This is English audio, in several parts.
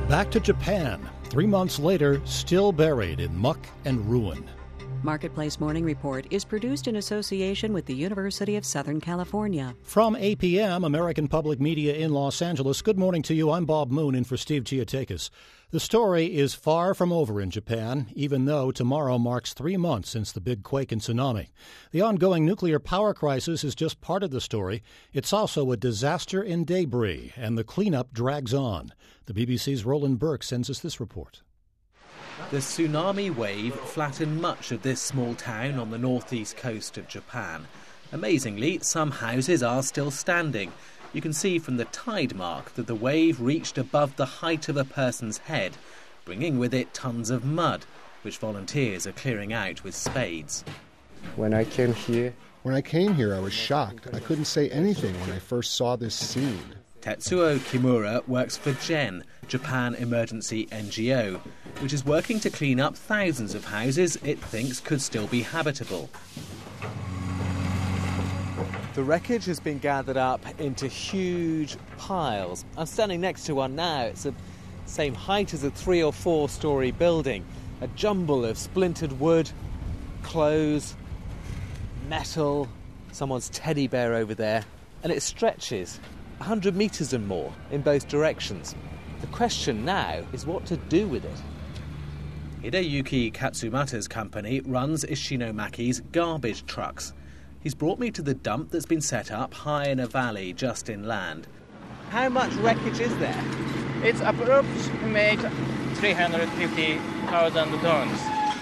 Back to Japan, 3 months later, still buried in muck and ruin. Marketplace Morning Report is produced in association with the University of Southern California. From APM, American Public Media in Los Angeles, good morning to you. I'm Bob Moon in for Steve Giatakis. The story is far from over in Japan, even though tomorrow marks 3 months since the big quake and tsunami. The ongoing nuclear power crisis is just part of the story. It's also a disaster in debris, and the cleanup drags on. The BBC's Roland Burke sends us this report. The tsunami wave flattened much of this small town on the northeast coast of Japan. Amazingly, some houses are still standing. You can see from the tide mark that the wave reached above the height of a person's head, bringing with it tons of mud, which volunteers are clearing out with spades. When I came here, I was shocked. I couldn't say anything when I first saw this scene. Tetsuo Kimura works for GEN, Japan Emergency NGO, which is working to clean up thousands of houses it thinks could still be habitable. The wreckage has been gathered up into huge piles. I'm standing next to one now. It's the same height as a 3 or 4 story building. A jumble of splintered wood, clothes, metal, someone's teddy bear over there, and it stretches 100 metres and more in both directions. The question now is what to do with it. Hideyuki Katsumata's company runs Ishinomaki's garbage trucks. He's brought me to the dump that's been set up high in a valley just inland. How much wreckage is there? It's approximate 350,000 tons.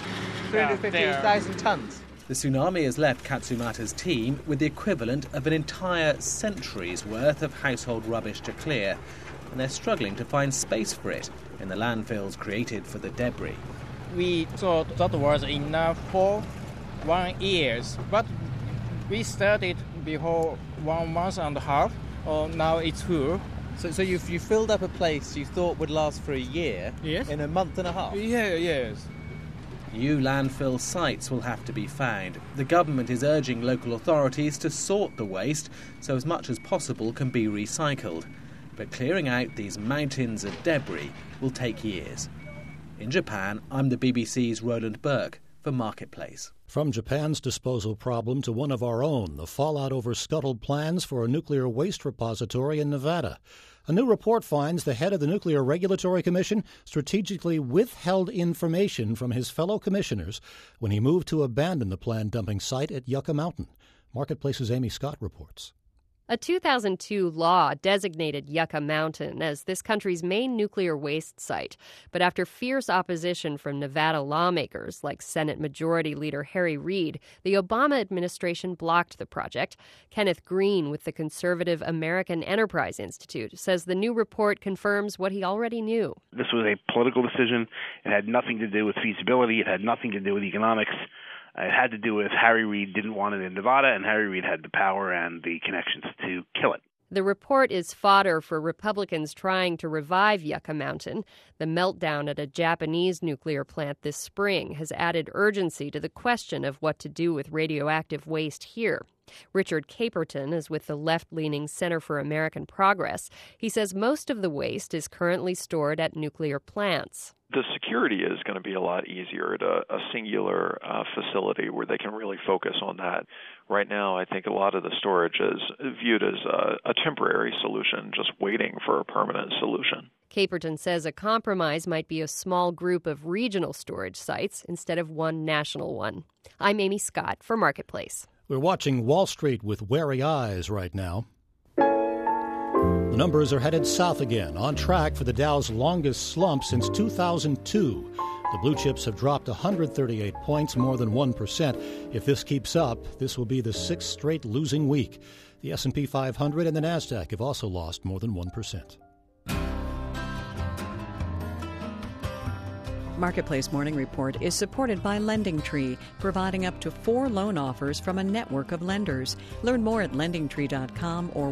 350,000 tons? The tsunami has left Katsumata's team with the equivalent of an entire century's worth of household rubbish to clear, and they're struggling to find space for it in the landfills created for the debris. We thought that was enough for 1 year, but we started before 1 month and a half. Now it's full. So you filled up a place you thought would last for a year. Yes. In a month and a half? Yes. New landfill sites will have to be found. The government is urging local authorities to sort the waste so as much as possible can be recycled. But clearing out these mountains of debris will take years. In Japan, I'm the BBC's Roland Burke for Marketplace. From Japan's disposal problem to one of our own, the fallout over scuttled plans for a nuclear waste repository in Nevada. A new report finds the head of the Nuclear Regulatory Commission strategically withheld information from his fellow commissioners when he moved to abandon the planned dumping site at Yucca Mountain. Marketplace's Amy Scott reports. A 2002 law designated Yucca Mountain as this country's main nuclear waste site. But after fierce opposition from Nevada lawmakers like Senate Majority Leader Harry Reid, the Obama administration blocked the project. Kenneth Green with the conservative American Enterprise Institute says the new report confirms what he already knew. This was a political decision. It had nothing to do with feasibility. It had nothing to do with economics. It had to do with Harry Reid didn't want it in Nevada, and Harry Reid had the power and the connections to kill it. The report is fodder for Republicans trying to revive Yucca Mountain. The meltdown at a Japanese nuclear plant this spring has added urgency to the question of what to do with radioactive waste here. Richard Caperton is with the left-leaning Center for American Progress. He says most of the waste is currently stored at nuclear plants. The security is going to be a lot easier at a singular facility where they can really focus on that. Right now, I think a lot of the storage is viewed as a temporary solution, just waiting for a permanent solution. Caperton says a compromise might be a small group of regional storage sites instead of one national one. I'm Amy Scott for Marketplace. We're watching Wall Street with wary eyes right now. The numbers are headed south again, on track for the Dow's longest slump since 2002. The blue chips have dropped 138 points, more than 1%. If this keeps up, this will be the 6th straight losing week. The S&P 500 and the Nasdaq have also lost more than 1%. Marketplace Morning Report is supported by LendingTree, providing up to 4 loan offers from a network of lenders. Learn more at lendingtree.com or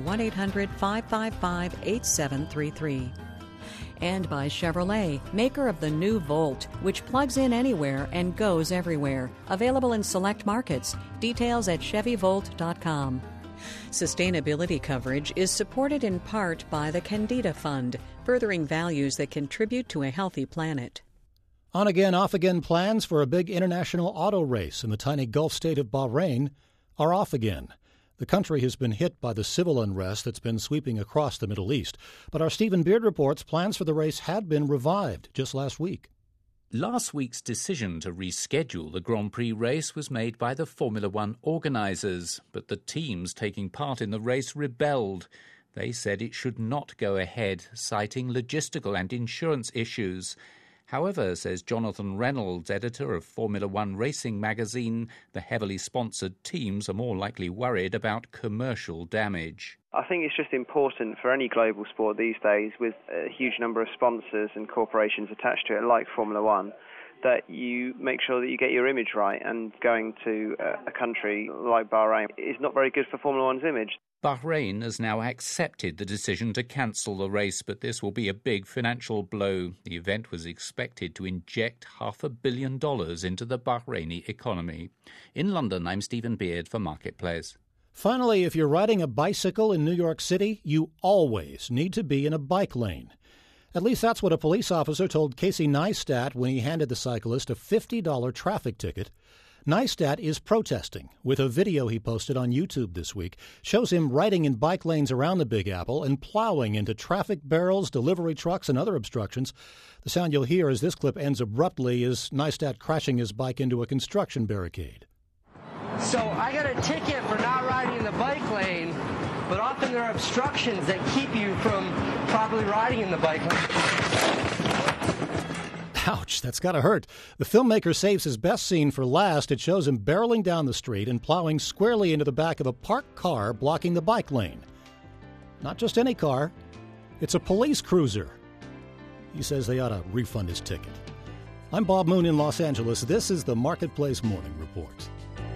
1-800-555-8733. And by Chevrolet, maker of the new Volt, which plugs in anywhere and goes everywhere. Available in select markets. Details at ChevyVolt.com. Sustainability coverage is supported in part by the Candida Fund, furthering values that contribute to a healthy planet. On-again, off-again plans for a big international auto race in the tiny Gulf state of Bahrain are off again. The country has been hit by the civil unrest that's been sweeping across the Middle East. But our Stephen Beard reports plans for the race had been revived just last week. Last week's decision to reschedule the Grand Prix race was made by the Formula One organisers, but the teams taking part in the race rebelled. They said it should not go ahead, citing logistical and insurance issues. However, says Jonathan Reynolds, editor of Formula One Racing magazine, the heavily sponsored teams are more likely worried about commercial damage. I think it's just important for any global sport these days, with a huge number of sponsors and corporations attached to it, like Formula One, that you make sure that you get your image right. And going to a country like Bahrain is not very good for Formula One's image. Bahrain has now accepted the decision to cancel the race, but this will be a big financial blow. The event was expected to inject $500 million into the Bahraini economy. In London, I'm Stephen Beard for Marketplace. Finally, if you're riding a bicycle in New York City, you always need to be in a bike lane. At least that's what a police officer told Casey Neistat when he handed the cyclist a $50 traffic ticket. Neistat is protesting, with a video he posted on YouTube this week. Shows him riding in bike lanes around the Big Apple and plowing into traffic barrels, delivery trucks, and other obstructions. The sound you'll hear as this clip ends abruptly is Neistat crashing his bike into a construction barricade. So I got a ticket for not riding in the bike lane, but often there are obstructions that keep you from properly riding in the bike lane. Ouch, that's gotta hurt. The filmmaker saves his best scene for last. It shows him barreling down the street and plowing squarely into the back of a parked car blocking the bike lane. Not just any car, it's a police cruiser. He says they ought to refund his ticket. I'm Bob Moon in Los Angeles. This is the Marketplace Morning Report.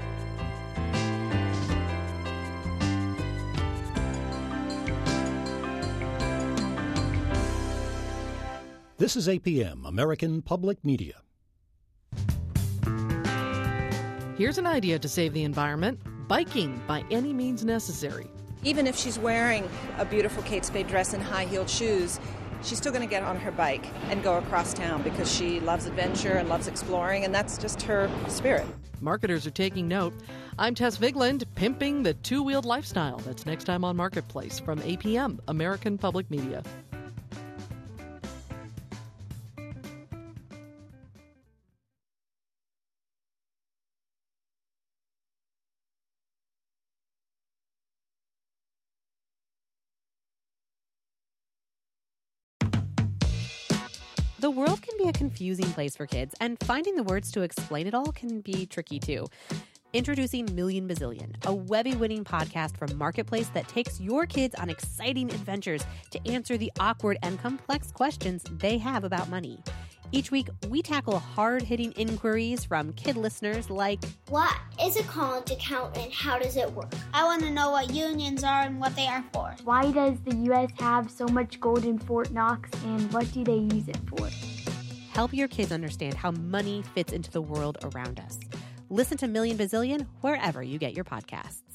This is APM, American Public Media. Here's an idea to save the environment: biking by any means necessary. Even if she's wearing a beautiful Kate Spade dress and high-heeled shoes, she's still going to get on her bike and go across town because she loves adventure and loves exploring, and that's just her spirit. Marketers are taking note. I'm Tess Vigland, pimping the two-wheeled lifestyle. That's next time on Marketplace from APM, American Public Media. The world can be a confusing place for kids, and finding the words to explain it all can be tricky too. Introducing Million Bazillion, a Webby-winning podcast from Marketplace that takes your kids on exciting adventures to answer the awkward and complex questions they have about money. Each week, we tackle hard-hitting inquiries from kid listeners like, what is a college account and how does it work? I want to know what unions are and what they are for. Why does the U.S. have so much gold in Fort Knox, and what do they use it for? Help your kids understand how money fits into the world around us. Listen to Million Bazillion wherever you get your podcasts.